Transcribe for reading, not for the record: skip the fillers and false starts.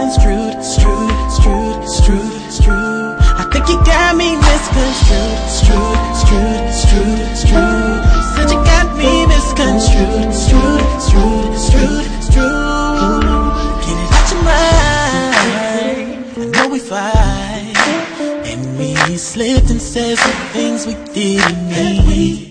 misconstrued, screwed. I think you got me misconstrued, screwed. Said you got me misconstrued, screwed. Get it out your mind. I know we fight, and we slipped and said some things we didn't mean.